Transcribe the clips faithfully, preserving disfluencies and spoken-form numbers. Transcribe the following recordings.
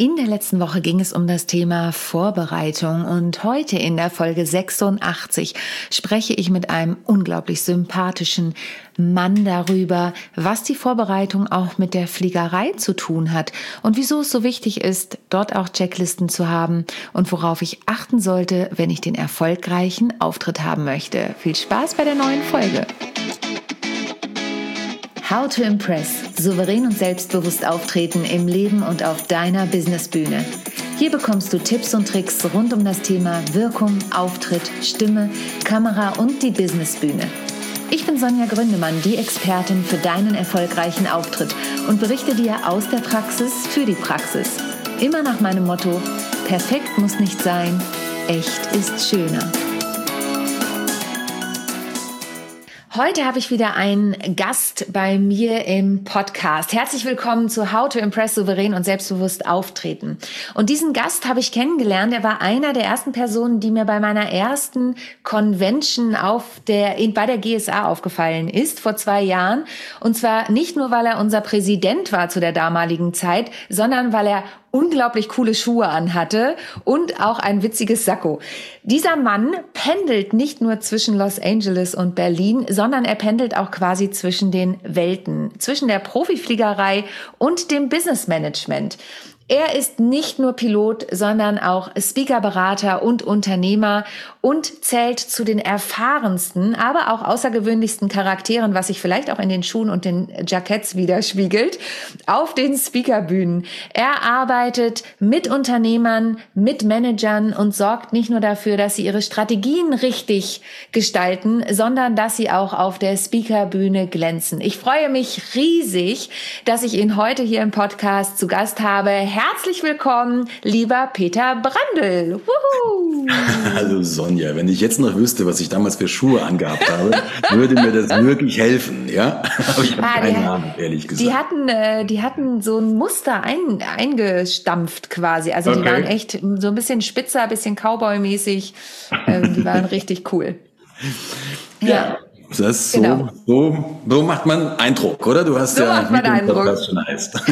In der letzten Woche ging es um das Thema Vorbereitung und heute in der Folge sechsundachtzig spreche ich mit einem unglaublich sympathischen Mann darüber, was die Vorbereitung auch mit der Fliegerei zu tun hat und wieso es so wichtig ist, dort auch Checklisten zu haben und worauf ich achten sollte, wenn ich den erfolgreichen Auftritt haben möchte. Viel Spaß bei der neuen Folge. How to Impress. Souverän und selbstbewusst auftreten im Leben und auf deiner Businessbühne. Hier bekommst du Tipps und Tricks rund um das Thema Wirkung, Auftritt, Stimme, Kamera und die Businessbühne. Ich bin Sonja Gründemann, die Expertin für deinen erfolgreichen Auftritt und berichte dir aus der Praxis für die Praxis. Immer nach meinem Motto: Perfekt muss nicht sein, echt ist schöner. Heute habe ich wieder einen Gast bei mir im Podcast. Herzlich willkommen zu How to Impress souverän und selbstbewusst auftreten. Und diesen Gast habe ich kennengelernt. Er war einer der ersten Personen, die mir bei meiner ersten Convention auf der, bei der G S A aufgefallen ist, vor zwei Jahren. Und zwar nicht nur, weil er unser Präsident war zu der damaligen Zeit, sondern weil er unglaublich coole Schuhe anhatte und auch ein witziges Sakko. Dieser Mann pendelt nicht nur zwischen Los Angeles und Berlin, sondern er pendelt auch quasi zwischen den Welten, zwischen der Profifliegerei und dem Businessmanagement. Er ist nicht nur Pilot, sondern auch Speakerberater und Unternehmer und zählt zu den erfahrensten, aber auch außergewöhnlichsten Charakteren, was sich vielleicht auch in den Schuhen und den Jacketts widerspiegelt, auf den Speakerbühnen. Er arbeitet mit Unternehmern, mit Managern und sorgt nicht nur dafür, dass sie ihre Strategien richtig gestalten, sondern dass sie auch auf der Speakerbühne glänzen. Ich freue mich riesig, dass ich ihn heute hier im Podcast zu Gast habe. Herzlich willkommen, lieber Peter Brandl. Wuhu. Hallo Sonja, wenn ich jetzt noch wüsste, was ich damals für Schuhe angehabt habe, würde mir das wirklich helfen, ja? Aber ich habe ah, keine Ahnung, ehrlich gesagt. Die hatten, äh, die hatten so ein Muster ein, eingestampft quasi. Also okay. Die waren echt so ein bisschen spitzer, ein bisschen Cowboy-mäßig. Ähm, die waren richtig cool. Ja. ja. Das so, genau. so, so macht man Eindruck, oder? Du hast so ja macht man Eindruck. Was schon heißt.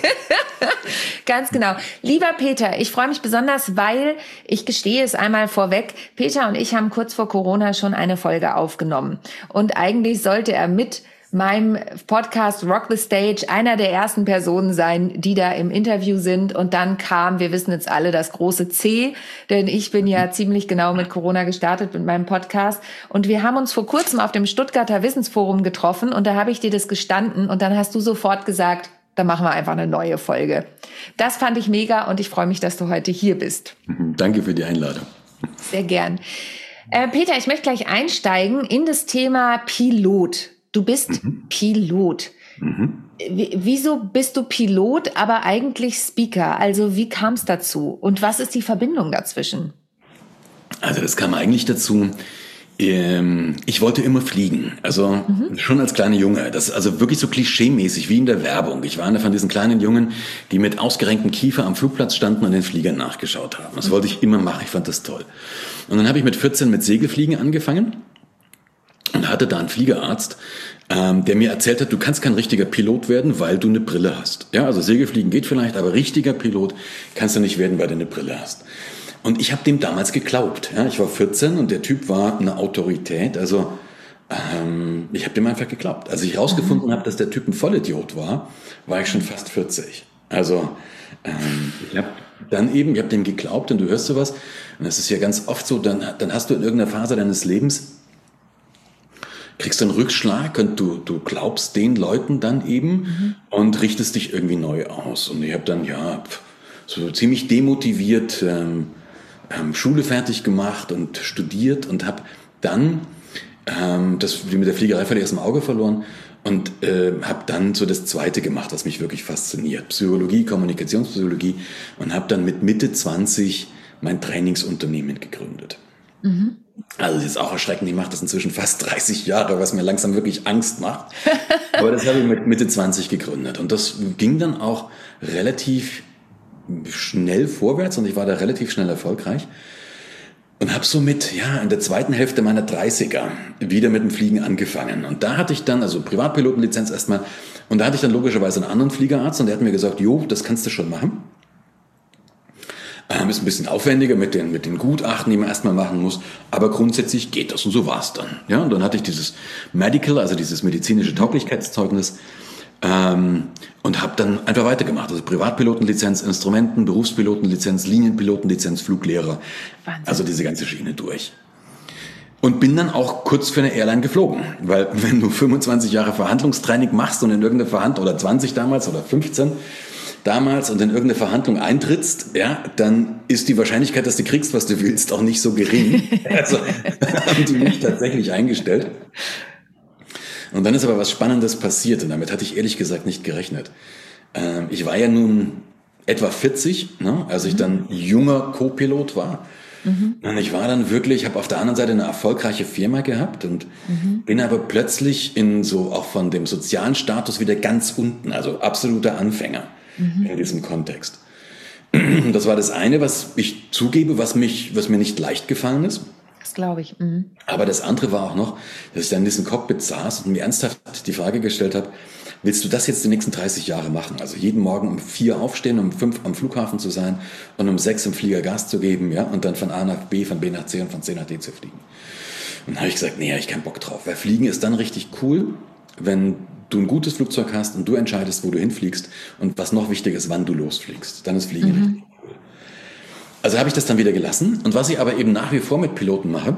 Ganz genau. Lieber Peter, ich freue mich besonders, weil, ich gestehe es einmal vorweg, Peter und ich haben kurz vor Corona schon eine Folge aufgenommen. Und eigentlich sollte er mit meinem Podcast Rock the Stage einer der ersten Personen sein, die da im Interview sind. Und dann kam, wir wissen jetzt alle, das große C, denn ich bin ja ziemlich genau mit Corona gestartet mit meinem Podcast. Und wir haben uns vor kurzem auf dem Stuttgarter Wissensforum getroffen und da habe ich dir das gestanden und dann hast du sofort gesagt, dann machen wir einfach eine neue Folge. Das fand ich mega und ich freue mich, dass du heute hier bist. Danke für die Einladung. Sehr gern. Äh, Peter, ich möchte gleich einsteigen in das Thema Pilot. Du bist mhm. Pilot. Mhm. W- wieso bist du Pilot, aber eigentlich Speaker? Also wie kam es dazu? Und was ist die Verbindung dazwischen? Also das kam eigentlich dazu, ähm, ich wollte immer fliegen. Also mhm. schon als kleiner Junge. Das ist also wirklich so klischeemäßig wie in der Werbung. Ich war einer von diesen kleinen Jungen, die mit ausgerenktem Kiefer am Flugplatz standen und den Fliegern nachgeschaut haben. Das mhm. wollte ich immer machen. Ich fand das toll. Und dann habe ich mit vierzehn mit Segelfliegen angefangen. Und hatte da einen Fliegerarzt, ähm, der mir erzählt hat, du kannst kein richtiger Pilot werden, weil du eine Brille hast. Ja, also Segelfliegen geht vielleicht, aber richtiger Pilot kannst du nicht werden, weil du eine Brille hast. Und ich habe dem damals geglaubt. Ja, ich war vierzehn und der Typ war eine Autorität. Also ähm, ich habe dem einfach geglaubt. Als ich rausgefunden habe, dass der Typ ein Vollidiot war, war ich schon fast vierzig. Also ähm, ich habe dann eben, ich habe dem geglaubt und du hörst sowas. Und das ist ja ganz oft so, dann, dann hast du in irgendeiner Phase deines Lebens kriegst du einen Rückschlag und du, du glaubst den Leuten dann eben mhm. und richtest dich irgendwie neu aus. Und ich habe dann, ja, so ziemlich demotiviert ähm, ähm, Schule fertig gemacht und studiert und habe dann ähm, das mit der Fliegerei völlig aus dem Auge verloren und äh, habe dann so das Zweite gemacht, was mich wirklich fasziniert. Psychologie, Kommunikationspsychologie und habe dann mit Mitte zwanzig mein Trainingsunternehmen gegründet. Mhm. Also das ist auch erschreckend, ich mache das inzwischen fast dreißig Jahre, was mir langsam wirklich Angst macht. Aber das habe ich mit Mitte zwanzig gegründet und das ging dann auch relativ schnell vorwärts und ich war da relativ schnell erfolgreich und habe somit ja in der zweiten Hälfte meiner dreißiger wieder mit dem Fliegen angefangen. Und da hatte ich dann, also Privatpilotenlizenz erstmal, und da hatte ich dann logischerweise einen anderen Fliegerarzt und der hat mir gesagt, jo, das kannst du schon machen. ist ein bisschen aufwendiger mit den, mit den Gutachten, die man erstmal machen muss, aber grundsätzlich geht das und so war's dann. Ja, und dann hatte ich dieses Medical, also dieses medizinische Tauglichkeitszeugnis, ähm, und habe dann einfach weitergemacht. Also Privatpilotenlizenz, Instrumenten, Berufspilotenlizenz, Linienpilotenlizenz, Fluglehrer, Wahnsinn. Also diese ganze Schiene durch. Und bin dann auch kurz für eine Airline geflogen, weil wenn du fünfundzwanzig Jahre Verhandlungstraining machst und in irgendeine Verhandlung, oder zwanzig damals oder fünfzehn damals und in irgendeine Verhandlung eintrittst, ja, dann ist die Wahrscheinlichkeit, dass du kriegst, was du willst, auch nicht so gering. Also haben die mich tatsächlich eingestellt. Und dann ist aber was Spannendes passiert und damit hatte ich ehrlich gesagt nicht gerechnet. Ähm, ich war ja nun etwa vierzig, ne, als ich dann junger Co-Pilot war. Mhm. Und ich war dann wirklich, ich habe auf der anderen Seite eine erfolgreiche Firma gehabt und mhm. bin aber plötzlich in so auch von dem sozialen Status wieder ganz unten, also absoluter Anfänger mhm. in diesem Kontext. Das war das eine, was ich zugebe, was mich, was mir nicht leicht gefallen ist. Das glaube ich. Mhm. Aber das andere war auch noch, dass ich dann in diesem Cockpit saß und mir ernsthaft die Frage gestellt habe, willst du das jetzt die nächsten dreißig Jahre machen? Also jeden Morgen um vier aufstehen, um fünf am Flughafen zu sein und um sechs im Flieger Gas zu geben, ja, und dann von A nach B, von B nach C und von C nach D zu fliegen. Und dann habe ich gesagt, nee, hab ich keinen Bock drauf, weil Fliegen ist dann richtig cool, wenn du ein gutes Flugzeug hast und du entscheidest, wo du hinfliegst und was noch wichtiger ist, wann du losfliegst. Dann ist Fliegen mhm. richtig cool. Also habe ich das dann wieder gelassen. Und was ich aber eben nach wie vor mit Piloten mache,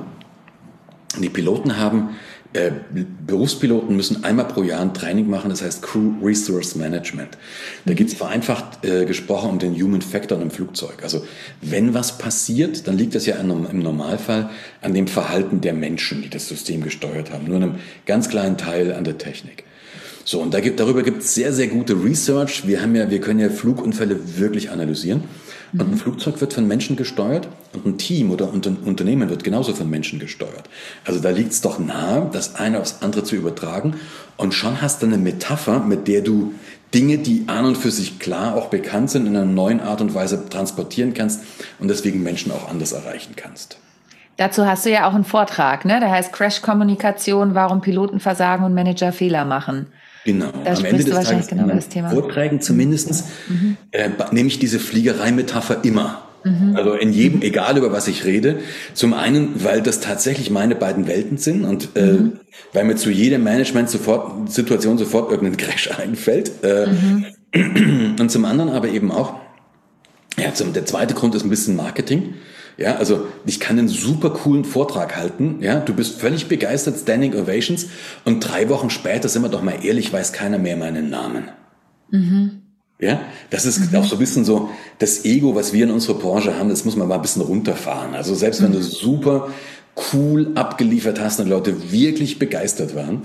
die Piloten haben Äh, Berufspiloten müssen einmal pro Jahr ein Training machen, das heißt Crew Resource Management. Da geht es vereinfacht äh, gesprochen um den Human Factor im Flugzeug. Also wenn was passiert, dann liegt das ja im Normalfall an dem Verhalten der Menschen, die das System gesteuert haben, nur einem ganz kleinen Teil an der Technik. So, und da gibt, darüber gibt es sehr, sehr gute Research. Wir haben ja, wir können ja Flugunfälle wirklich analysieren. Und ein Flugzeug wird von Menschen gesteuert und ein Team oder ein Unternehmen wird genauso von Menschen gesteuert. Also da liegt es doch nahe, das eine aufs andere zu übertragen. Und schon hast du eine Metapher, mit der du Dinge, die an und für sich klar auch bekannt sind, in einer neuen Art und Weise transportieren kannst und deswegen Menschen auch anders erreichen kannst. Dazu hast du ja auch einen Vortrag, ne? Der heißt Crash-Kommunikation, warum Piloten versagen und Manager Fehler machen. Genau. Da Am Ende des Tages genau das Thema. Vorträgen zumindest mhm. äh, nehme ich diese Fliegerei-Metapher immer. Mhm. Also in jedem, egal über was ich rede. Zum einen, weil das tatsächlich meine beiden Welten sind und äh, mhm. weil mir zu jeder Management-Situation sofort irgendein Crash einfällt. Äh, mhm. Und zum anderen aber eben auch, ja, zum, der zweite Grund ist ein bisschen Marketing. Ja, also ich kann einen super coolen Vortrag halten, ja, du bist völlig begeistert, Standing Ovations und drei Wochen später, sind wir doch mal ehrlich, weiß keiner mehr meinen Namen. Mhm. Ja, das ist mhm. auch so ein bisschen so das Ego, was wir in unserer Branche haben, das muss man mal ein bisschen runterfahren. Also selbst wenn mhm. du super cool abgeliefert hast und die Leute wirklich begeistert waren,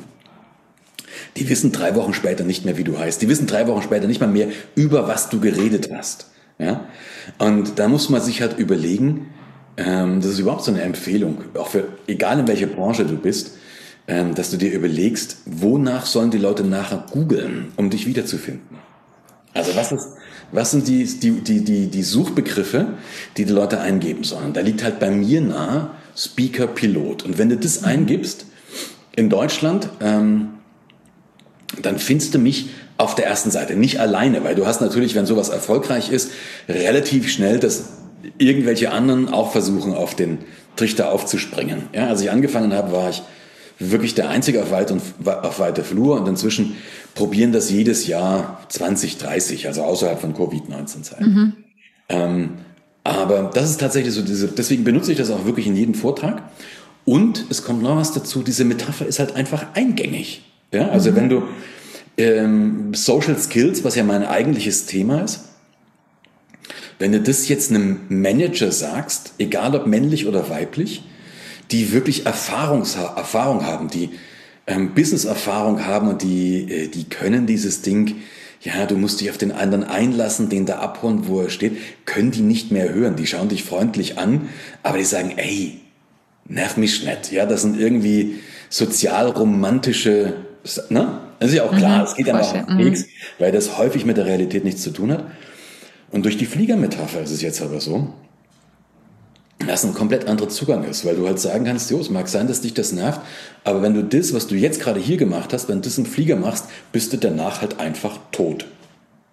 die wissen drei Wochen später nicht mehr, wie du heißt. Die wissen drei Wochen später nicht mal mehr, über was du geredet hast. Ja, und da muss man sich halt überlegen, das ist überhaupt so eine Empfehlung, auch für, egal in welcher Branche du bist, dass du dir überlegst, wonach sollen die Leute nachher googeln, um dich wiederzufinden. Also was ist, was sind die, die, die, die, die Suchbegriffe, die die Leute eingeben sollen? Da liegt halt bei mir nahe Speaker, Pilot. Und wenn du das eingibst in Deutschland, ähm, dann findest du mich auf der ersten Seite. Nicht alleine, weil du hast natürlich, wenn sowas erfolgreich ist, relativ schnell das irgendwelche anderen auch versuchen, auf den Trichter aufzuspringen. Ja, als ich angefangen habe, war ich wirklich der Einzige auf weiter, auf weiter Flur und inzwischen probieren das jedes Jahr zwanzig, dreißig, also außerhalb von Covid neunzehn Zeiten. Mhm. Ähm, aber das ist tatsächlich so, diese, deswegen benutze ich das auch wirklich in jedem Vortrag. Und es kommt noch was dazu, diese Metapher ist halt einfach eingängig. Ja, also mhm. wenn du ähm, Social Skills, was ja mein eigentliches Thema ist, wenn du das jetzt einem Manager sagst, egal ob männlich oder weiblich, die wirklich Erfahrungs- Erfahrung haben, die ähm, Business-Erfahrung haben und die, äh, die können dieses Ding, ja, du musst dich auf den anderen einlassen, den da abholen, wo er steht, können die nicht mehr hören. Die schauen dich freundlich an, aber die sagen, ey, nerv mich nicht. Ja, das sind irgendwie sozial-romantische, ne? Das ist ja auch klar, mhm, es geht ja auch auf den Keks, weil das häufig mit der Realität nichts zu tun hat. Und durch die Fliegermetapher ist es jetzt aber so, dass ein komplett anderer Zugang ist, weil du halt sagen kannst, jo, es mag sein, dass dich das nervt, aber wenn du das, was du jetzt gerade hier gemacht hast, wenn du das im Flieger machst, bist du danach halt einfach tot.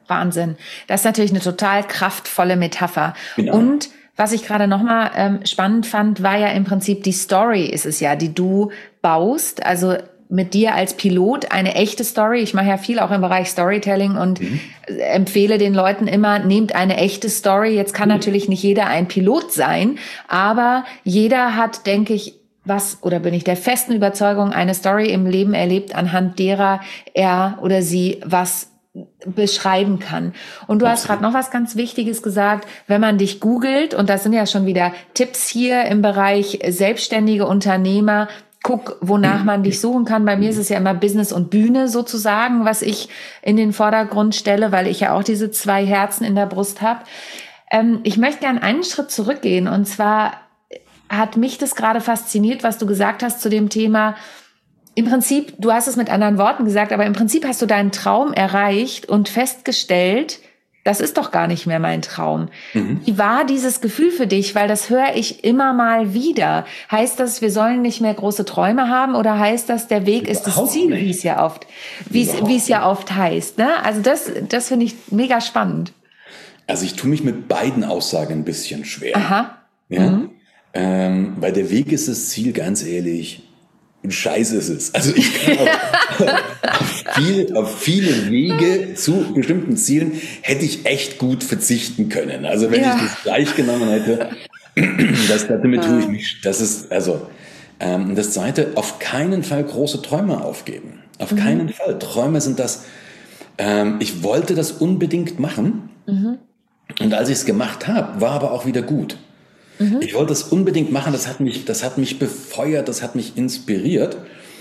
Wahnsinn. Das ist natürlich eine total kraftvolle Metapher. Genau. Und was ich gerade nochmal ähm, spannend fand, war ja im Prinzip die Story ist es ja, die du baust. Also mit dir als Pilot eine echte Story. Ich mache ja viel auch im Bereich Storytelling und mhm. empfehle den Leuten immer, nehmt eine echte Story. Jetzt kann mhm. natürlich nicht jeder ein Pilot sein, aber jeder hat, denke ich, was, oder bin ich der festen Überzeugung, eine Story im Leben erlebt, anhand derer er oder sie was beschreiben kann. Und du hast gerade noch was ganz Wichtiges gesagt, wenn man dich googelt, und das sind ja schon wieder Tipps hier im Bereich selbstständige Unternehmer, guck, wonach man dich suchen kann. Bei mir ist es ja immer Business und Bühne sozusagen, was ich in den Vordergrund stelle, weil ich ja auch diese zwei Herzen in der Brust habe. Ähm, ich möchte gerne einen Schritt zurückgehen, und zwar hat mich das gerade fasziniert, was du gesagt hast zu dem Thema. Im Prinzip, du hast es mit anderen Worten gesagt, aber im Prinzip hast du deinen Traum erreicht und festgestellt, das ist doch gar nicht mehr mein Traum. Mhm. Wie war dieses Gefühl für dich? Weil das höre ich immer mal wieder. Heißt das, wir sollen nicht mehr große Träume haben, oder heißt das, der Weg Überhaupt ist das Ziel, nicht. wie es ja oft, wie es, wie es ja oft heißt, ne? Also das, das finde ich mega spannend. Also ich tue mich mit beiden Aussagen ein bisschen schwer. Aha. Ja? Mhm. Ähm, weil der Weg ist das Ziel, ganz ehrlich. Scheiße ist es. Also ich kann auf, auf, viel, auf viele Wege zu bestimmten Zielen hätte ich echt gut verzichten können. Also wenn ja. ich das gleich genommen hätte, das, damit tue ich mich. Das ist, also, ähm, das Zweite, auf keinen Fall große Träume aufgeben. Auf mhm. keinen Fall. Träume sind das, ähm, ich wollte das unbedingt machen. Mhm. Und als ich es gemacht habe, war aber auch wieder gut. Mhm. Ich wollte es unbedingt machen, das hat mich, das hat mich befeuert, das hat mich inspiriert.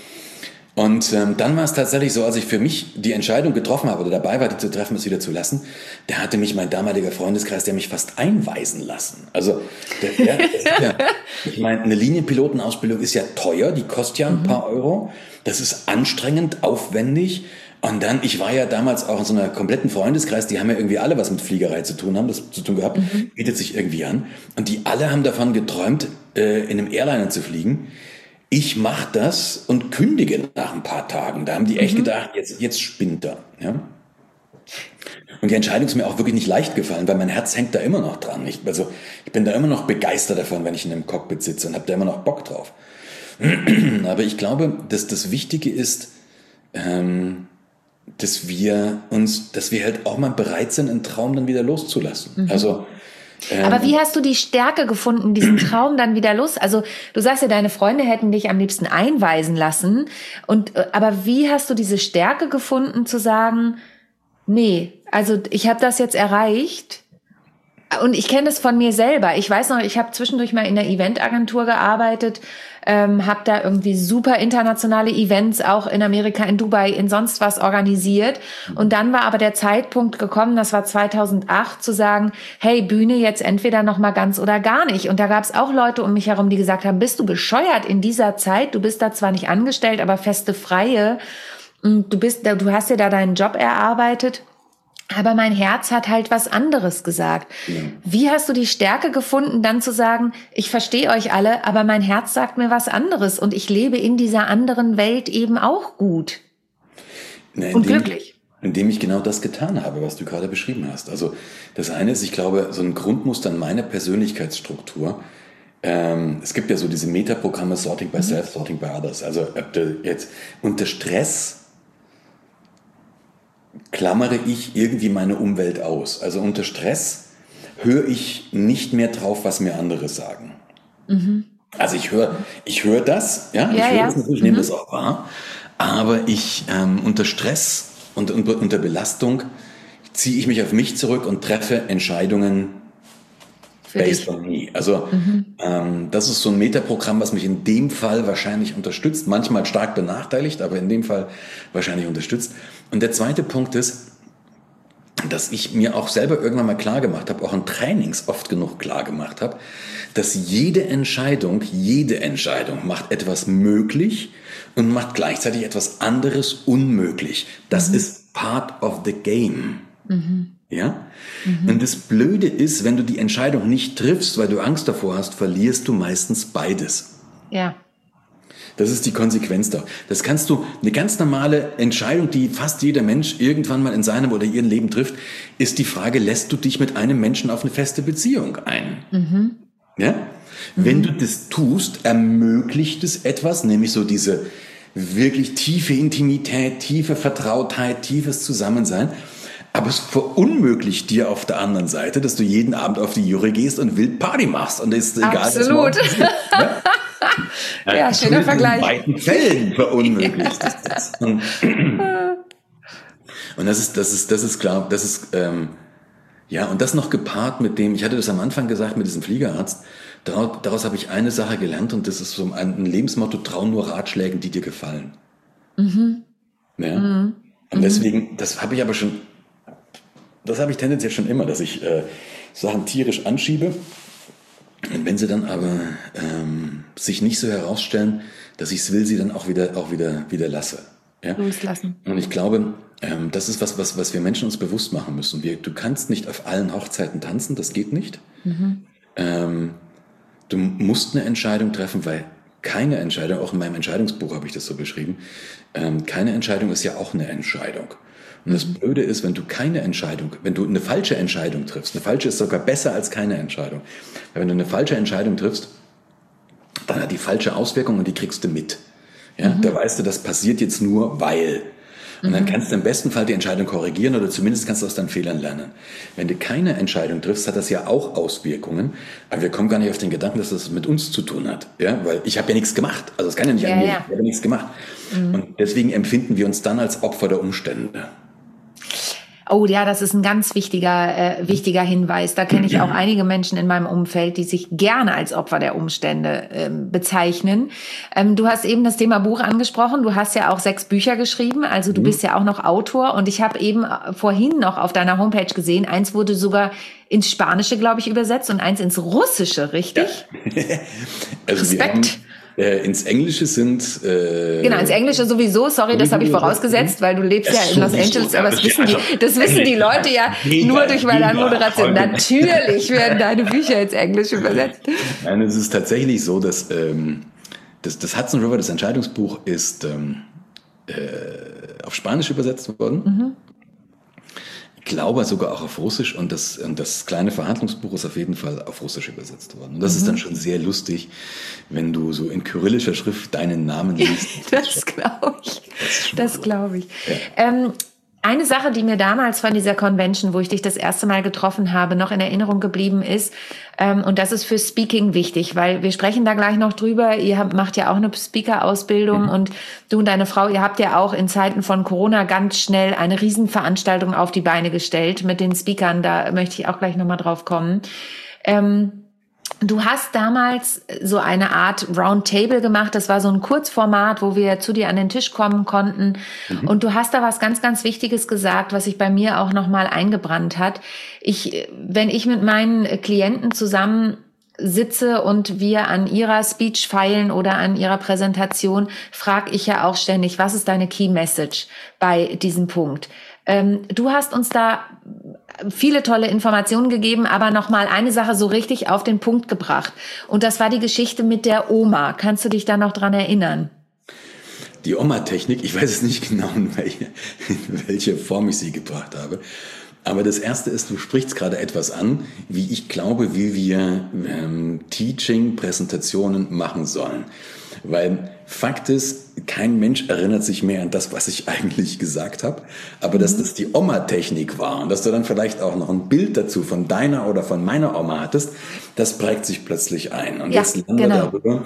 Und ähm, dann war es tatsächlich so, als ich für mich die Entscheidung getroffen habe oder dabei war, die zu treffen, es wieder zu lassen, da hatte mich mein damaliger Freundeskreis, der mich fast einweisen lassen. Also, der, der, ja, ich meine, eine Linienpilotenausbildung ist ja teuer, die kostet ja ein mhm. paar Euro. Das ist anstrengend, aufwendig. Und dann, ich war ja damals auch in so einer kompletten Freundeskreis, die haben ja irgendwie alle was mit Fliegerei zu tun, haben das zu tun gehabt, mhm. bietet sich irgendwie an. Und die alle haben davon geträumt, äh, in einem Airliner zu fliegen. Ich mache das und kündige nach ein paar Tagen. Da haben die echt mhm. gedacht, jetzt, jetzt spinnt er. Ja? Und die Entscheidung ist mir auch wirklich nicht leicht gefallen, weil mein Herz hängt da immer noch dran. Ich, also, ich bin da immer noch begeistert davon, wenn ich in einem Cockpit sitze, und habe da immer noch Bock drauf. Aber ich glaube, dass das Wichtige ist, ähm, dass wir uns, dass wir halt auch mal bereit sind, einen Traum dann wieder loszulassen. Mhm. Also, ähm, aber wie hast du die Stärke gefunden, diesen Traum dann wieder los? Also du sagst ja, deine Freunde hätten dich am liebsten einweisen lassen. Und aber wie hast du diese Stärke gefunden, zu sagen, nee, also ich habe das jetzt erreicht. Und ich kenne das von mir selber. Ich weiß noch, ich habe zwischendurch mal in der Eventagentur gearbeitet, ähm, habe da irgendwie super internationale Events auch in Amerika, in Dubai, in sonst was organisiert. Und dann war aber der Zeitpunkt gekommen, das war zweitausendacht, zu sagen, hey, Bühne jetzt entweder noch mal ganz oder gar nicht. Und da gab es auch Leute um mich herum, die gesagt haben, bist du bescheuert in dieser Zeit? Du bist da zwar nicht angestellt, aber feste Freie. Und du bist, du hast dir da deinen Job erarbeitet. Aber mein Herz hat halt was anderes gesagt. Ja. Wie hast du die Stärke gefunden, dann zu sagen, ich verstehe euch alle, aber mein Herz sagt mir was anderes und ich lebe in dieser anderen Welt eben auch gut Na, und glücklich? Ich, indem ich genau das getan habe, was du gerade beschrieben hast. Also das eine ist, ich glaube, so ein Grundmuster in meiner Persönlichkeitsstruktur. Ähm, es gibt ja so diese Metaprogramme Sorting by mhm. Self, Sorting by Others. Also jetzt unter Stress klammere ich irgendwie meine Umwelt aus. Also unter Stress höre ich nicht mehr drauf, was mir andere sagen. Mhm. Also ich höre ich höre das, ja, ja ich höre ja. das natürlich, ich mhm. nehme das auch wahr, aber ich ähm, unter Stress und unter, unter Belastung ziehe ich mich auf mich zurück und treffe Entscheidungen Für based dich. on me. Also mhm. ähm, das ist so ein Metaprogramm, was mich in dem Fall wahrscheinlich unterstützt, manchmal stark benachteiligt, aber in dem Fall wahrscheinlich unterstützt. Und der zweite Punkt ist, dass ich mir auch selber irgendwann mal klar gemacht habe, auch in Trainings oft genug klar gemacht habe, dass jede Entscheidung, jede Entscheidung macht etwas möglich und macht gleichzeitig etwas anderes unmöglich. Das mhm. ist part of the game. Mhm. Ja? Mhm. Und das Blöde ist, wenn du die Entscheidung nicht triffst, weil du Angst davor hast, verlierst du meistens beides. Ja. Das ist die Konsequenz da. Das kannst du, eine ganz normale Entscheidung, die fast jeder Mensch irgendwann mal in seinem oder ihrem Leben trifft, ist die Frage, lässt du dich mit einem Menschen auf eine feste Beziehung ein? Mhm. Ja? Mhm. Wenn du das tust, ermöglicht es etwas, nämlich so diese wirklich tiefe Intimität, tiefe Vertrautheit, tiefes Zusammensein. Aber es verunmöglicht dir auf der anderen Seite, dass du jeden Abend auf die Jure gehst und wild Party machst. Und ist egal, absolut. Was morgen ist, ne? Ja, schöner Vergleich. In beiden Fällen verunmöglicht ja. ist das. Und, und das ist, das ist, das ist klar, das ist, ähm, ja, und das noch gepaart mit dem, ich hatte das am Anfang gesagt, mit diesem Fliegerarzt, daraus, daraus habe ich eine Sache gelernt und das ist so ein Lebensmotto, trau nur Ratschlägen, die dir gefallen. Mhm. Ja. Mhm. Und deswegen, das habe ich aber schon, das habe ich tendenziell schon immer, dass ich äh, Sachen tierisch anschiebe. Und wenn sie dann aber ähm, sich nicht so herausstellen, dass ich es will, sie dann auch wieder auch wieder wieder lasse. Ja? Loslassen. Und ich glaube, ähm, das ist was, was, was wir Menschen uns bewusst machen müssen. Wir, du kannst nicht auf allen Hochzeiten tanzen, das geht nicht. Mhm. Ähm, du musst eine Entscheidung treffen, weil keine Entscheidung, auch in meinem Entscheidungsbuch habe ich das so beschrieben, ähm, keine Entscheidung ist ja auch eine Entscheidung. Und das Blöde ist, wenn du keine Entscheidung, wenn du eine falsche Entscheidung triffst, eine falsche ist sogar besser als keine Entscheidung. Weil wenn du eine falsche Entscheidung triffst, dann hat die falsche Auswirkung und die kriegst du mit. Ja, mhm. Da weißt du, das passiert jetzt nur, weil. Und dann kannst du im besten Fall die Entscheidung korrigieren oder zumindest kannst du aus deinen Fehlern lernen. Wenn du keine Entscheidung triffst, hat das ja auch Auswirkungen. Aber wir kommen gar nicht auf den Gedanken, dass das mit uns zu tun hat. Ja, weil ich habe ja nichts gemacht. Also es kann ja nicht ja, an mir, ja. ich habe nichts gemacht. Mhm. Und deswegen empfinden wir uns dann als Opfer der Umstände. Oh ja, das ist ein ganz wichtiger, äh, wichtiger Hinweis. Da kenne ich auch einige Menschen in meinem Umfeld, die sich gerne als Opfer der Umstände ähm, bezeichnen. Ähm, du hast eben das Thema Buch angesprochen. Du hast ja auch sechs Bücher geschrieben. Also du mhm. bist ja auch noch Autor. Und ich habe eben vorhin noch auf deiner Homepage gesehen, eins wurde sogar ins Spanische, glaube ich, übersetzt und eins ins Russische, richtig? Ja. Also Respekt. Äh, ins Englische sind... Äh, genau, ins Englische sowieso. Sorry, das habe ich vorausgesetzt, weil du lebst ja, ja in Los Angeles. Aber das wissen, die, das wissen die Leute ja nur durch meine Anmoderation. Natürlich werden deine Bücher ins Englische übersetzt. Nein, es ist tatsächlich so, dass ähm, das, das Hudson River, das Entscheidungsbuch, ist ähm, äh, auf Spanisch übersetzt worden. Mhm. Ich glaube sogar auch auf Russisch und das, und das kleine Verhandlungsbuch ist auf jeden Fall auf Russisch übersetzt worden. Und das mhm. ist dann schon sehr lustig, wenn du so in kyrillischer Schrift deinen Namen liest. Das glaube ich. Das, das glaube ich. Ja. Ähm, eine Sache, die mir damals von dieser Convention, wo ich dich das erste Mal getroffen habe, noch in Erinnerung geblieben ist, ähm, und das ist für Speaking wichtig, weil wir sprechen da gleich noch drüber, ihr habt, macht ja auch eine Speaker-Ausbildung mhm. und du und deine Frau, ihr habt ja auch in Zeiten von Corona ganz schnell eine Riesenveranstaltung auf die Beine gestellt mit den Speakern, da möchte ich auch gleich nochmal drauf kommen. Ähm, Du hast damals so eine Art Roundtable gemacht. Das war so ein Kurzformat, wo wir zu dir an den Tisch kommen konnten. Mhm. Und du hast da was ganz, ganz Wichtiges gesagt, was sich bei mir auch nochmal eingebrannt hat. Ich, wenn ich mit meinen Klienten zusammen sitze und wir an ihrer Speech feilen oder an ihrer Präsentation, frage ich ja auch ständig, was ist deine Key Message bei diesem Punkt? Ähm, du hast uns da viele tolle Informationen gegeben, aber noch mal eine Sache so richtig auf den Punkt gebracht. Und das war die Geschichte mit der Oma. Kannst du dich da noch dran erinnern? Die Oma-Technik, ich weiß es nicht genau, in welche, in welche Form ich sie gebracht habe. Aber das Erste ist, du sprichst gerade etwas an, wie ich glaube, wie wir ähm, Teaching-Präsentationen machen sollen. Weil Fakt ist, kein Mensch erinnert sich mehr an das, was ich eigentlich gesagt habe. Aber dass das die Oma-Technik war und dass du dann vielleicht auch noch ein Bild dazu von deiner oder von meiner Oma hattest, das prägt sich plötzlich ein. Und ja, jetzt lernen genau. wir darüber,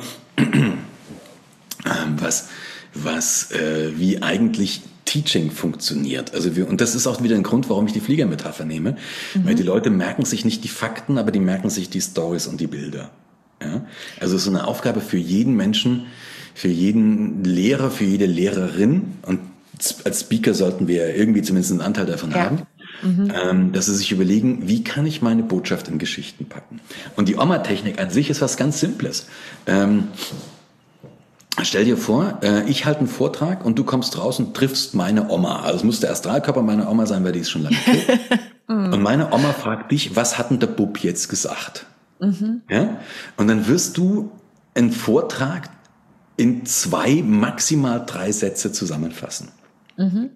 was, was, äh, wie eigentlich Teaching funktioniert. Also wir, und das ist auch wieder ein Grund, warum ich die Fliegermetapher nehme. Mhm. Weil die Leute merken sich nicht die Fakten, aber die merken sich die Stories und die Bilder. Ja? Also es ist eine Aufgabe für jeden Menschen, für jeden Lehrer, für jede Lehrerin, und als Speaker sollten wir irgendwie zumindest einen Anteil davon ja. haben, mhm. ähm, dass sie sich überlegen, wie kann ich meine Botschaft in Geschichten packen. Und die Oma-Technik an sich ist was ganz Simples. Ähm, stell dir vor, äh, ich halte einen Vortrag und du kommst raus und triffst meine Oma. Also es muss der Astralkörper meiner Oma sein, weil die ist schon lange tot. Und meine Oma fragt dich, was hat denn der Bub jetzt gesagt? Mhm. Ja? Und dann wirst du einen Vortrag in zwei, maximal drei Sätze zusammenfassen. Mhm.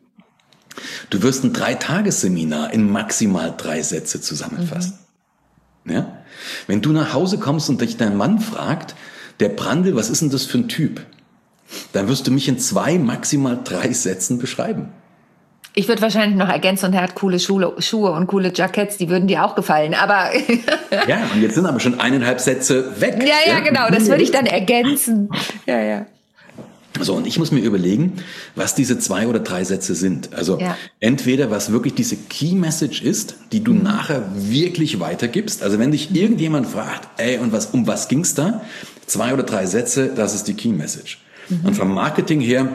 Du wirst ein Dreitagesseminar in maximal drei Sätze zusammenfassen. Mhm. Ja? Wenn du nach Hause kommst und dich dein Mann fragt, der Brandl, was ist denn das für ein Typ? Dann wirst du mich in zwei, maximal drei Sätzen beschreiben. Ich würde wahrscheinlich noch ergänzen, und er hat coole Schuhe, Schuhe und coole Jacketts, die würden dir auch gefallen, aber... Ja, und jetzt sind aber schon eineinhalb Sätze weg. Ja, ja, genau, das würde ich dann ergänzen. Ja, ja. So, und ich muss mir überlegen, was diese zwei oder drei Sätze sind. Also ja. entweder was wirklich diese Key Message ist, die du mhm. nachher wirklich weitergibst. Also wenn dich irgendjemand fragt, ey, und was, um was ging's da? Zwei oder drei Sätze, das ist die Key Message. Mhm. Und vom Marketing her,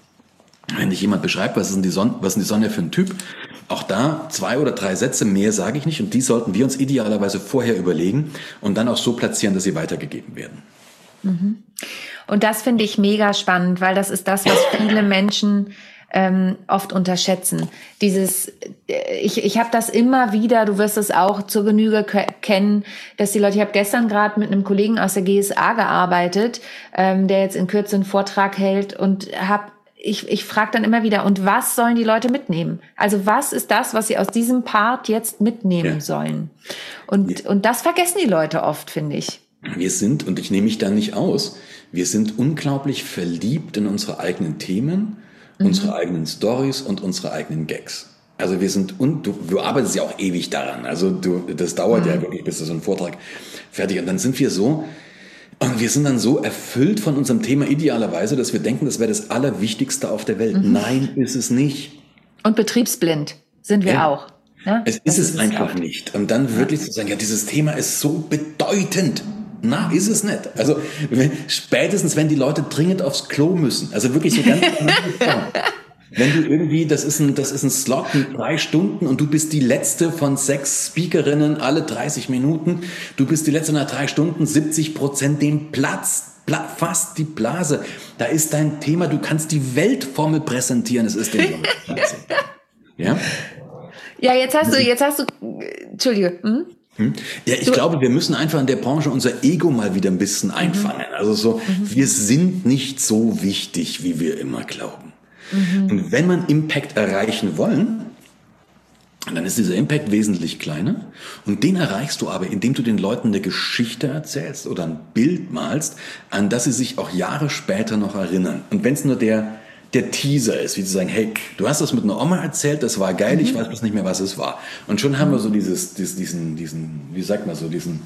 wenn dich jemand beschreibt, was ist denn die Sonne, was ist denn die Sonne für ein Typ? Auch da zwei oder drei Sätze, mehr sage ich nicht. Und die sollten wir uns idealerweise vorher überlegen und dann auch so platzieren, dass sie weitergegeben werden. Mhm. Und das finde ich mega spannend, weil das ist das, was viele Menschen ähm, oft unterschätzen. Dieses, ich, ich habe das immer wieder, du wirst es auch zur Genüge k- kennen, dass die Leute, ich habe gestern gerade mit einem Kollegen aus der G S A gearbeitet, ähm, der jetzt in Kürze einen Vortrag hält und habe Ich, ich frage dann immer wieder, und was sollen die Leute mitnehmen? Also was ist das, was sie aus diesem Part jetzt mitnehmen ja. sollen? Und, ja. und das vergessen die Leute oft, finde ich. Wir sind, und ich nehme mich da nicht aus, wir sind unglaublich verliebt in unsere eigenen Themen, mhm. unsere eigenen Stories und unsere eigenen Gags. Also wir sind, und du, du arbeitest ja auch ewig daran. Also du, das dauert mhm. ja wirklich, bis so ein Vortrag fertig ist. Und dann sind wir so, und wir sind dann so erfüllt von unserem Thema idealerweise, dass wir denken, das wäre das Allerwichtigste auf der Welt. Mhm. Nein, ist es nicht. Und betriebsblind sind wir ja. auch. Ja? Es ist es, ist es einfach oft. nicht. Und dann wirklich ja. zu sagen, ja, dieses Thema ist so bedeutend. Na, ist es nicht. Also wenn, spätestens, wenn die Leute dringend aufs Klo müssen, also wirklich so ganz wenn du irgendwie, das ist ein, das ist ein Slot mit drei Stunden und du bist die letzte von sechs Speakerinnen alle dreißig Minuten, du bist die letzte nach drei Stunden, siebzig Prozent den Platz, Pla- fast die Blase. Da ist dein Thema, du kannst die Weltformel präsentieren, es ist den Ja? Ja, jetzt hast du, jetzt hast du, Entschuldige, hm? Hm? Ja, ich du, glaube, wir müssen einfach in der Branche unser Ego mal wieder ein bisschen einfangen. Mhm. Also so, mhm. wir sind nicht so wichtig, wie wir immer glauben. Mhm. Und wenn man Impact erreichen wollen, dann ist dieser Impact wesentlich kleiner. Und den erreichst du aber, indem du den Leuten eine Geschichte erzählst oder ein Bild malst, an das sie sich auch Jahre später noch erinnern. Und wenn es nur der der Teaser ist, wie zu sagen, hey, du hast das mit einer Oma erzählt, das war geil, mhm. ich weiß bloß nicht mehr, was es war. Und schon haben wir so dieses, diesen, diesen, wie sagt man so, diesen,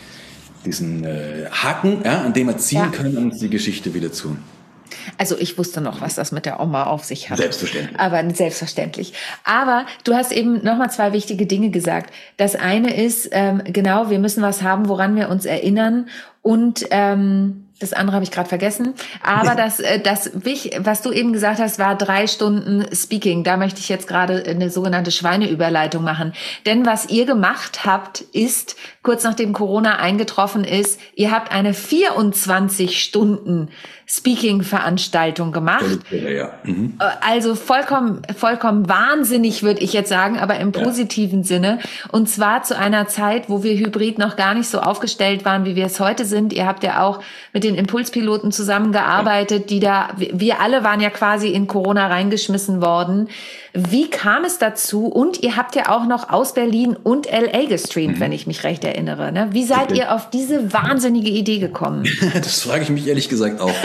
diesen äh, Haken, ja, an dem wir ziehen ja. können, um uns die Geschichte wieder zu. Also ich wusste noch, was das mit der Oma auf sich hat. Selbstverständlich. Aber selbstverständlich. Aber du hast eben nochmal zwei wichtige Dinge gesagt. Das eine ist, ähm, genau, wir müssen was haben, woran wir uns erinnern. Und ähm, das andere habe ich gerade vergessen. Aber das, äh, das, was du eben gesagt hast, war drei Stunden Speaking. Da möchte ich jetzt gerade eine sogenannte Schweineüberleitung machen. Denn was ihr gemacht habt, ist, kurz nachdem Corona eingetroffen ist, ihr habt eine vierundzwanzig Stunden Speaking-Veranstaltung gemacht. Ja, ja. Mhm. Also vollkommen, vollkommen wahnsinnig, würde ich jetzt sagen, aber im positiven ja. Sinne. Und zwar zu einer Zeit, wo wir hybrid noch gar nicht so aufgestellt waren, wie wir es heute sind. Ihr habt ja auch mit den Impulspiloten zusammengearbeitet, ja. die da, wir alle waren ja quasi in Corona reingeschmissen worden. Wie kam es dazu? Und ihr habt ja auch noch aus Berlin und L A gestreamt, mhm. wenn ich mich recht erinnere. Ne? Wie seid okay. ihr auf diese wahnsinnige Idee gekommen? Das frage ich mich ehrlich gesagt auch.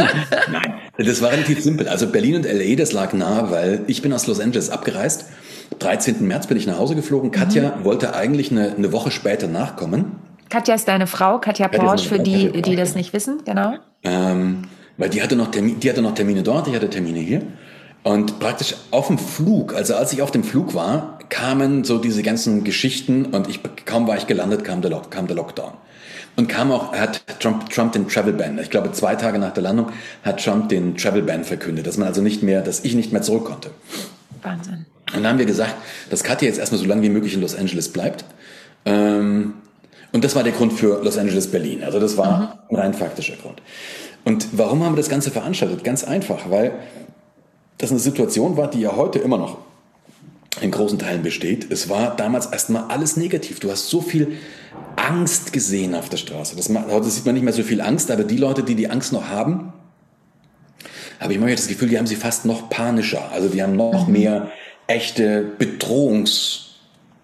Nein, das war relativ simpel. Also Berlin und L A, das lag nahe, weil ich bin aus Los Angeles abgereist. dreizehnten März bin ich nach Hause geflogen. Katja mhm. wollte eigentlich eine, eine Woche später nachkommen. Katja ist deine Frau, Katja, Katja Porsche, für die, Katja die das nicht wissen, genau. Ähm, weil die hatte noch Termine, die hatte noch Termine dort, ich hatte Termine hier. Und praktisch auf dem Flug, also als ich auf dem Flug war, kamen so diese ganzen Geschichten und ich, kaum war ich gelandet, kam der, Lock, kam der Lockdown. Und kam auch, hat Trump, Trump den Travel Ban. Ich glaube, zwei Tage nach der Landung hat Trump den Travel Ban verkündet, dass man also nicht mehr, dass ich nicht mehr zurück konnte. Wahnsinn. Und dann haben wir gesagt, dass Katja jetzt erstmal so lange wie möglich in Los Angeles bleibt. Ähm, und das war der Grund für Los Angeles Berlin. Also das war mhm. ein rein faktischer Grund. Und warum haben wir das Ganze veranstaltet? Ganz einfach, weil das eine Situation war, die ja heute immer noch in großen Teilen besteht. Es war damals erstmal alles negativ. Du hast so viel Angst gesehen auf der Straße. Das, heute sieht man nicht mehr so viel Angst, aber die Leute, die die Angst noch haben, habe ich manchmal das Gefühl, die haben sie fast noch panischer. Also die haben noch mhm. mehr echte Bedrohungsängste.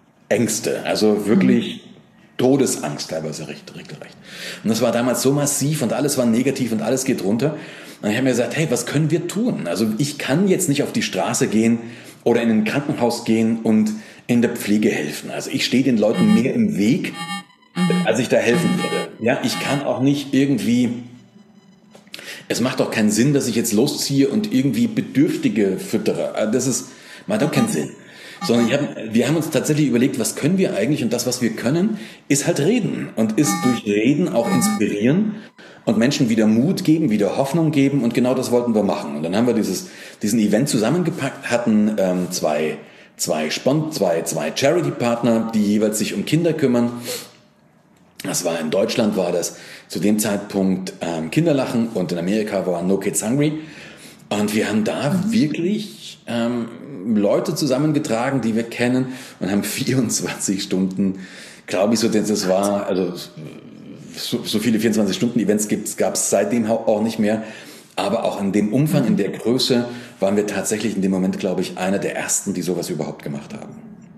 Also wirklich mhm. Todesangst teilweise recht, recht, recht. Und das war damals so massiv und alles war negativ und alles geht runter. Und ich habe mir gesagt, hey, was können wir tun? Also ich kann jetzt nicht auf die Straße gehen oder in ein Krankenhaus gehen und in der Pflege helfen. Also ich stehe den Leuten mehr im Weg, als ich da helfen würde. Ja, ich kann auch nicht irgendwie, es macht auch keinen Sinn, dass ich jetzt losziehe und irgendwie Bedürftige füttere. Das ist, macht auch keinen Sinn. Sondern ich hab, wir haben uns tatsächlich überlegt, was können wir eigentlich? Und das, was wir können, ist halt reden. Und ist durch Reden auch inspirieren und Menschen wieder Mut geben, wieder Hoffnung geben. Und genau das wollten wir machen. Und dann haben wir dieses, diesen Event zusammengepackt, hatten ähm, zwei, zwei, Spon- zwei, zwei Charity-Partner, die jeweils sich um Kinder kümmern. Das war in Deutschland, war das zu dem Zeitpunkt ähm, Kinderlachen und in Amerika war No Kids Hungry. Und wir haben da wirklich ähm, Leute zusammengetragen, die wir kennen und haben vierundzwanzig Stunden, glaube ich, so, das war, also so, so viele vierundzwanzig-Stunden-Events gab es seitdem auch nicht mehr. Aber auch in dem Umfang, in der Größe waren wir tatsächlich in dem Moment, glaube ich, einer der ersten, die sowas überhaupt gemacht haben.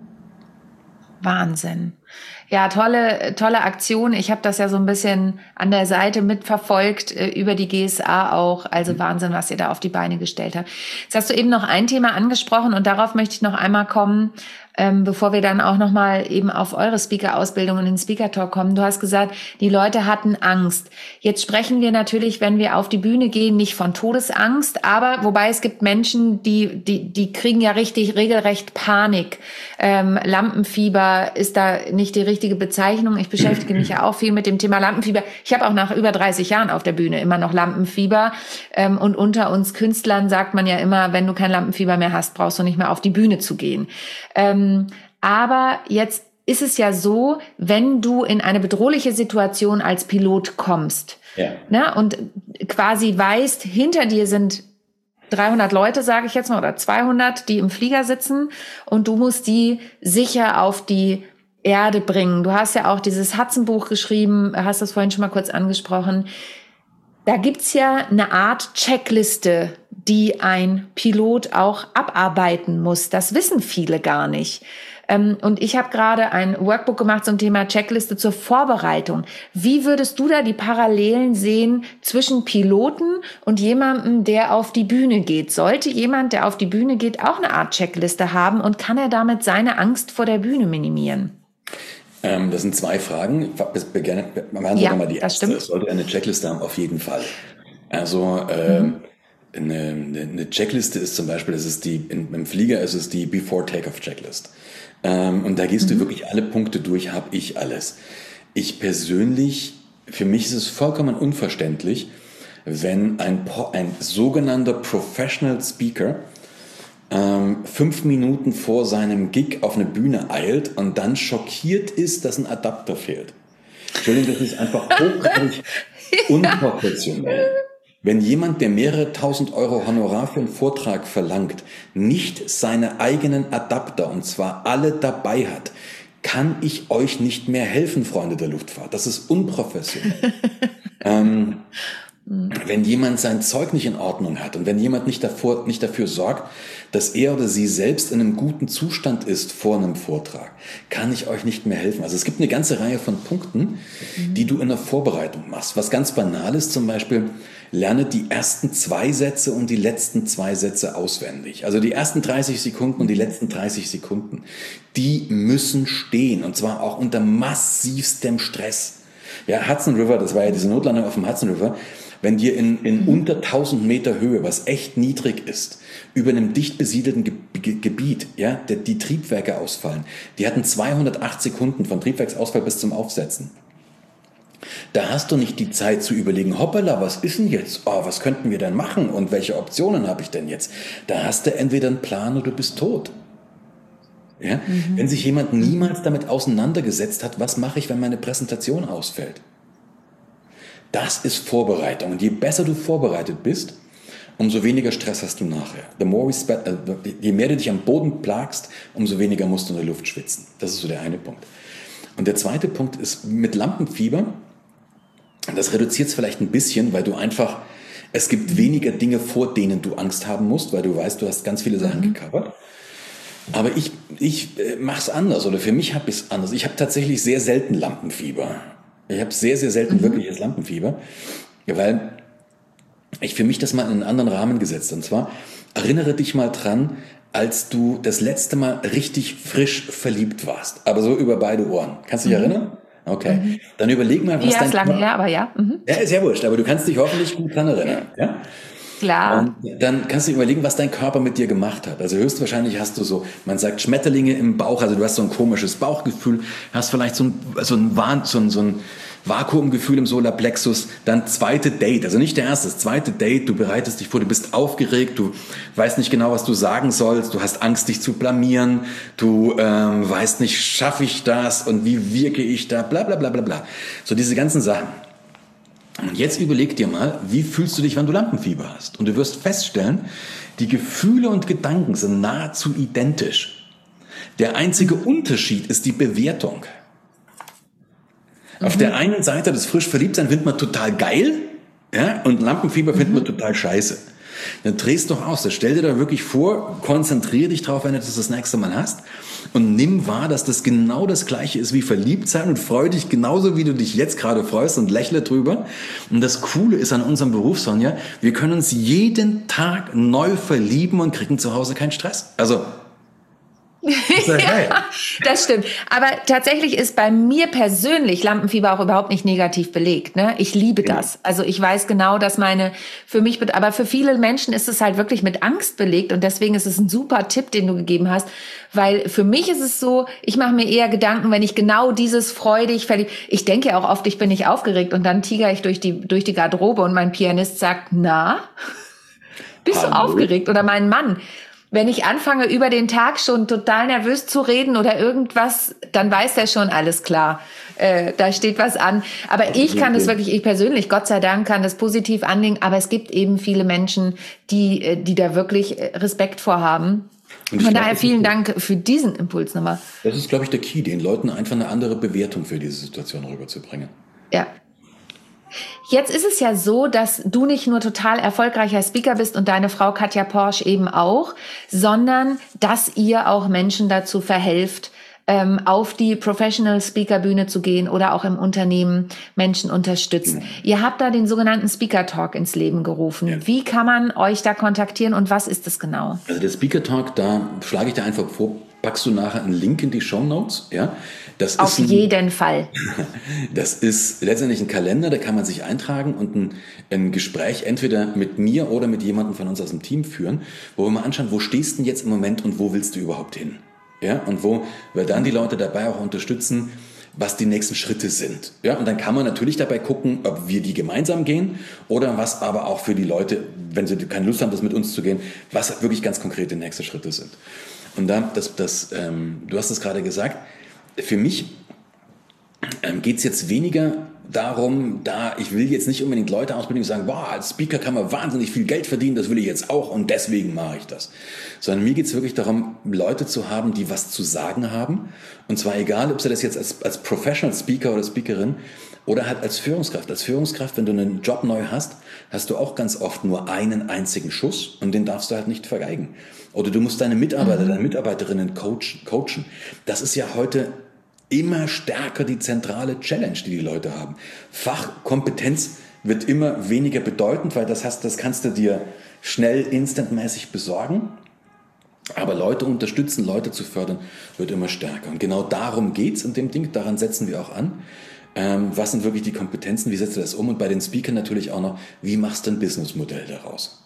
Wahnsinn. Ja, tolle, tolle Aktion. Ich habe das ja so ein bisschen an der Seite mitverfolgt, äh, über die G S A auch. Also Wahnsinn, was ihr da auf die Beine gestellt habt. Jetzt hast du eben noch ein Thema angesprochen und darauf möchte ich noch einmal kommen, ähm, bevor wir dann auch nochmal eben auf eure Speaker-Ausbildung und den Speaker-Talk kommen. Du hast gesagt, die Leute hatten Angst. Jetzt sprechen wir natürlich, wenn wir auf die Bühne gehen, nicht von Todesangst, aber wobei es gibt Menschen, die, die, die kriegen ja richtig regelrecht Panik. Ähm, Lampenfieber ist da nicht die richtige Bezeichnung. Ich beschäftige mich ja auch viel mit dem Thema Lampenfieber. Ich habe auch nach über dreißig Jahren auf der Bühne immer noch Lampenfieber. Ähm, und unter uns Künstlern sagt man ja immer, wenn du kein Lampenfieber mehr hast, brauchst du nicht mehr auf die Bühne zu gehen. Ähm, aber jetzt ist es ja so, wenn du in eine bedrohliche Situation als Pilot kommst, ja, ne, und quasi weißt, hinter dir sind dreihundert Leute, sage ich jetzt mal, oder zweihundert, die im Flieger sitzen und du musst die sicher auf die Erde bringen. Du hast ja auch dieses Hudson-Buch geschrieben, hast das vorhin schon mal kurz angesprochen. Da gibt's ja eine Art Checkliste, die ein Pilot auch abarbeiten muss. Das wissen viele gar nicht. Und ich habe gerade ein Workbook gemacht zum Thema Checkliste zur Vorbereitung. Wie würdest du da die Parallelen sehen zwischen Piloten und jemandem, der auf die Bühne geht? Sollte jemand, der auf die Bühne geht, auch eine Art Checkliste haben und kann er damit seine Angst vor der Bühne minimieren? Ähm, das sind zwei Fragen. Machen wir ja, mal die erste. Es sollte eine Checkliste haben, auf jeden Fall. Also ähm, mhm. eine, eine Checkliste ist zum Beispiel, das ist die in, im Flieger ist es die Before Takeoff Checklist. Ähm, und da gehst mhm. du wirklich alle Punkte durch, habe ich alles. Ich persönlich, für mich ist es vollkommen unverständlich, wenn ein, ein sogenannter Professional Speaker ähm, fünf Minuten vor seinem Gig auf eine Bühne eilt und dann schockiert ist, dass ein Adapter fehlt. Entschuldigung, das ist einfach hochgradig unprofessionell. Wenn jemand, der mehrere tausend Euro Honorar für einen Vortrag verlangt, nicht seine eigenen Adapter, und zwar alle dabei hat, kann ich euch nicht mehr helfen, Freunde der Luftfahrt. Das ist unprofessionell. ähm, wenn jemand sein Zeug nicht in Ordnung hat und wenn jemand nicht, davor, nicht dafür sorgt, dass er oder sie selbst in einem guten Zustand ist vor einem Vortrag, kann ich euch nicht mehr helfen. Also es gibt eine ganze Reihe von Punkten, die du in der Vorbereitung machst. Was ganz banal ist zum Beispiel, lerne die ersten zwei Sätze und die letzten zwei Sätze auswendig. Also die ersten dreißig Sekunden und die letzten dreißig Sekunden, die müssen stehen und zwar auch unter massivstem Stress. Ja, Hudson River, das war ja diese Notlandung auf dem Hudson River, wenn dir in, in unter tausend Meter Höhe, was echt niedrig ist, über einem dicht besiedelten Ge- Ge- Gebiet, ja, die, die Triebwerke ausfallen. Die hatten zweihundertacht Sekunden von Triebwerksausfall bis zum Aufsetzen. Da hast du nicht die Zeit zu überlegen, hoppala, was ist denn jetzt? Oh, was könnten wir denn machen? Und welche Optionen habe ich denn jetzt? Da hast du entweder einen Plan oder du bist tot. Ja? Mhm. Wenn sich jemand niemals damit auseinandergesetzt hat, was mache ich, wenn meine Präsentation ausfällt? Das ist Vorbereitung. Und je besser du vorbereitet bist, umso weniger Stress hast du nachher. The more we spe- äh, je mehr du dich am Boden plagst, umso weniger musst du in der Luft schwitzen. Das ist so der eine Punkt. Und der zweite Punkt ist mit Lampenfieber. Das reduziert es vielleicht ein bisschen, weil du einfach Es gibt weniger Dinge, vor denen du Angst haben musst, weil du weißt, du hast ganz viele Sachen mhm. gecovert. Aber ich, ich äh, mache es anders, oder für mich habe ich es anders. Ich habe tatsächlich sehr selten Lampenfieber. Ich habe sehr, sehr selten mhm. wirkliches Lampenfieber, weil ich für mich das mal in einen anderen Rahmen gesetzt. Und zwar, erinnere dich mal dran, als du das letzte Mal richtig frisch verliebt warst. Aber so über beide Ohren. Kannst du dich mhm. erinnern? Okay. Mhm. Dann überleg mal, was ja, dein... Ja, ist lange her, aber ja. Mhm. Ja, ist ja wurscht, aber du kannst dich hoffentlich gut dran erinnern. Ja? Klar. Und dann kannst du überlegen, was dein Körper mit dir gemacht hat. Also höchstwahrscheinlich hast du so, man sagt Schmetterlinge im Bauch, also du hast so ein komisches Bauchgefühl, hast vielleicht so ein, so ein, Wahn, so ein, so ein Vakuumgefühl im Solarplexus, dann zweite Date, also nicht der erste, das zweite Date, du bereitest dich vor, du bist aufgeregt, du weißt nicht genau, was du sagen sollst, du hast Angst, dich zu blamieren, du ähm, weißt nicht, schaffe ich das und wie wirke ich da, bla bla bla bla bla. So diese ganzen Sachen. Und jetzt überleg dir mal, wie fühlst du dich, wenn du Lampenfieber hast? Und du wirst feststellen, die Gefühle und Gedanken sind nahezu identisch. Der einzige Unterschied ist die Bewertung. Mhm. Auf der einen Seite das frisch Verliebtsein findet man total geil, ja, und Lampenfieber findet mhm. man total scheiße. Dann drehst doch aus. Das stell dir da wirklich vor, konzentriere dich drauf, wenn du das das nächste Mal hast und nimm wahr, dass das genau das Gleiche ist wie verliebt sein und freu dich genauso, wie du dich jetzt gerade freust und lächle drüber. Und das Coole ist an unserem Beruf, Sonja, wir können uns jeden Tag neu verlieben und kriegen zu Hause keinen Stress. Also ja, das stimmt. Aber tatsächlich ist bei mir persönlich Lampenfieber auch überhaupt nicht negativ belegt. Ne? Ich liebe das. Also ich weiß genau, dass meine, für mich, aber für viele Menschen ist es halt wirklich mit Angst belegt und deswegen ist es ein super Tipp, den du gegeben hast, weil für mich ist es so, ich mache mir eher Gedanken, wenn ich genau dieses freudig verliebt, ich denke ja auch oft, ich bin nicht aufgeregt und dann tiger ich durch die, durch die Garderobe und mein Pianist sagt, na, bist du aufgeregt? Oder mein Mann. Wenn ich anfange, über den Tag schon total nervös zu reden oder irgendwas, dann weiß der schon, alles klar, äh, da steht was an. Aber ich kann das wirklich, ich persönlich, Gott sei Dank, kann das positiv anlegen. Aber es gibt eben viele Menschen, die, die da wirklich Respekt vorhaben. Von glaub, daher vielen Dank für diesen Impuls nochmal. Das ist, glaube ich, der Key, den Leuten einfach eine andere Bewertung für diese Situation rüberzubringen. Ja. Jetzt ist es ja so, dass du nicht nur total erfolgreicher Speaker bist und deine Frau Katja Porsch eben auch, sondern dass ihr auch Menschen dazu verhelft, ähm, auf die Professional Speaker Bühne zu gehen oder auch im Unternehmen Menschen unterstützt. Mhm. Ihr habt da den sogenannten Speaker Talk ins Leben gerufen. Ja. Wie kann man euch da kontaktieren und was ist das genau? Also der Speaker Talk, da schlage ich dir einfach vor, packst du nachher einen Link in die Shownotes, ja? Das Auf ist ein, jeden Fall. Das ist letztendlich ein Kalender, da kann man sich eintragen und ein, ein Gespräch entweder mit mir oder mit jemandem von uns aus dem Team führen, wo wir mal anschauen, wo stehst du denn jetzt im Moment und wo willst du überhaupt hin? Ja, und wo wir dann die Leute dabei auch unterstützen, was die nächsten Schritte sind. Ja, und dann kann man natürlich dabei gucken, ob wir die gemeinsam gehen oder was aber auch für die Leute, wenn sie keine Lust haben, das mit uns zu gehen, was wirklich ganz konkrete nächste Schritte sind. Und da, das, das, ähm, du hast es gerade gesagt, für mich ähm, geht es jetzt weniger darum, da ich will jetzt nicht unbedingt Leute ausbilden, die sagen, boah, als Speaker kann man wahnsinnig viel Geld verdienen, das will ich jetzt auch und deswegen mache ich das. Sondern mir geht es wirklich darum, Leute zu haben, die was zu sagen haben. Und zwar egal, ob sie das jetzt als, als Professional Speaker oder Speakerin oder halt als Führungskraft. Als Führungskraft, wenn du einen Job neu hast, hast du auch ganz oft nur einen einzigen Schuss und den darfst du halt nicht vergeigen. Oder du musst deine Mitarbeiter, mhm. deine Mitarbeiterinnen coachen, coachen. Das ist ja heute immer stärker die zentrale Challenge, die die Leute haben. Fachkompetenz wird immer weniger bedeutend, weil das hast, das kannst du dir schnell, instantmäßig besorgen. Aber Leute unterstützen, Leute zu fördern, wird immer stärker. Und genau darum geht's in dem Ding, daran setzen wir auch an. Ähm, was sind wirklich die Kompetenzen, wie setzt du das um? Und bei den Speakern natürlich auch noch, wie machst du ein Businessmodell daraus?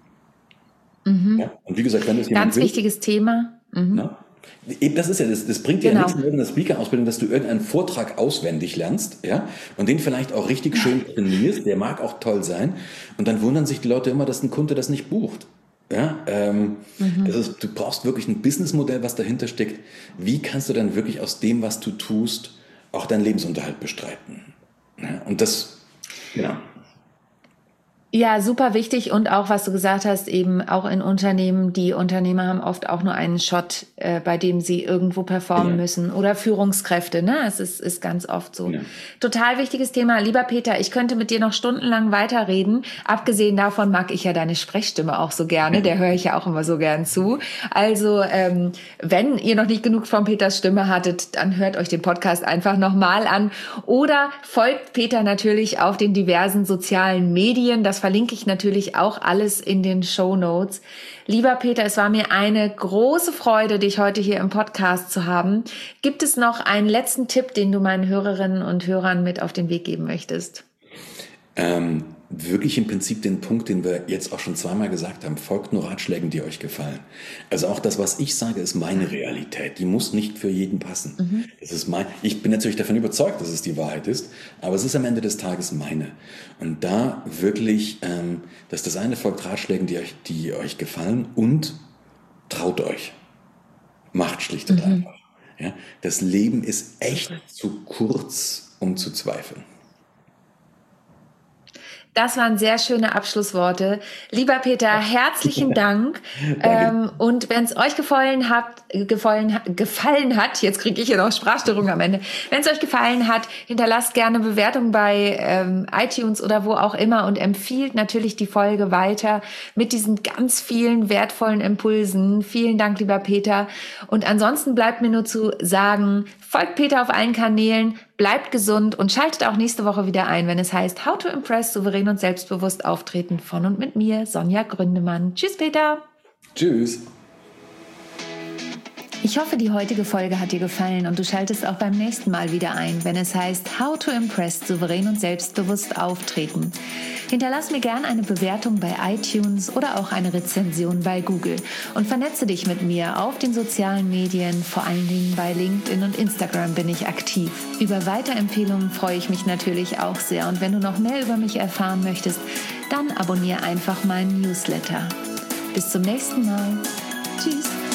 Mhm. Ja? Und wie gesagt, wenn das jemand Ganz will, wichtiges Thema. Mhm. Na, eben das ist ja, das, das bringt dir genau. ja nichts in irgendeiner Speaker-Ausbildung, dass du irgendeinen Vortrag auswendig lernst, ja, und den vielleicht auch richtig schön trainierst, der mag auch toll sein, und dann wundern sich die Leute immer, dass ein Kunde das nicht bucht. Ja, ähm, mhm. das ist, du brauchst wirklich ein Businessmodell, was dahinter steckt. Wie kannst du dann wirklich aus dem, was du tust, auch deinen Lebensunterhalt bestreiten? Ja, und das, genau. Ja, super wichtig und auch, was du gesagt hast, eben auch in Unternehmen, die Unternehmer haben oft auch nur einen Shot, äh, bei dem sie irgendwo performen Ja. müssen oder Führungskräfte, ne? Es ist, ist ganz oft so. Ja. Total wichtiges Thema. Lieber Peter, ich könnte mit dir noch stundenlang weiterreden. Abgesehen davon mag ich ja deine Sprechstimme auch so gerne, der höre ich ja auch immer so gern zu. Also, ähm, wenn ihr noch nicht genug von Peters Stimme hattet, dann hört euch den Podcast einfach nochmal an oder folgt Peter natürlich auf den diversen sozialen Medien. Das verlinke ich natürlich auch alles in den Shownotes. Lieber Peter, es war mir eine große Freude, dich heute hier im Podcast zu haben. Gibt es noch einen letzten Tipp, den du meinen Hörerinnen und Hörern mit auf den Weg geben möchtest? Ähm, wirklich im Prinzip den Punkt, den wir jetzt auch schon zweimal gesagt haben, folgt nur Ratschlägen, die euch gefallen. Also auch das, was ich sage, ist meine Realität. Die muss nicht für jeden passen. Mhm. Das ist mein, ich bin natürlich davon überzeugt, dass es die Wahrheit ist, aber es ist am Ende des Tages meine. Und da wirklich, ähm, dass das eine folgt Ratschlägen, die euch, die euch gefallen und traut euch. Macht schlicht und mhm. einfach. Ja? Das Leben ist echt zu kurz, um zu zweifeln. Das waren sehr schöne Abschlussworte. Lieber Peter, herzlichen Dank. ähm, und wenn es euch gefallen hat, gefallen, gefallen hat, jetzt kriege ich ja noch Sprachstörung am Ende. Wenn es euch gefallen hat, hinterlasst gerne Bewertung bei ähm, iTunes oder wo auch immer und empfiehlt natürlich die Folge weiter mit diesen ganz vielen wertvollen Impulsen. Vielen Dank, lieber Peter. Und ansonsten bleibt mir nur zu sagen, folgt Peter auf allen Kanälen, bleibt gesund und schaltet auch nächste Woche wieder ein, wenn es heißt How to Impress, souverän und selbstbewusst auftreten von und mit mir, Sonja Gründemann. Tschüss, Peter. Tschüss. Ich hoffe, die heutige Folge hat dir gefallen und du schaltest auch beim nächsten Mal wieder ein, wenn es heißt How to Impress, souverän und selbstbewusst auftreten. Hinterlass mir gerne eine Bewertung bei iTunes oder auch eine Rezension bei Google und vernetze dich mit mir auf den sozialen Medien, vor allen Dingen bei LinkedIn und Instagram bin ich aktiv. Über Weiterempfehlungen freue ich mich natürlich auch sehr und wenn du noch mehr über mich erfahren möchtest, dann abonniere einfach meinen Newsletter. Bis zum nächsten Mal. Tschüss.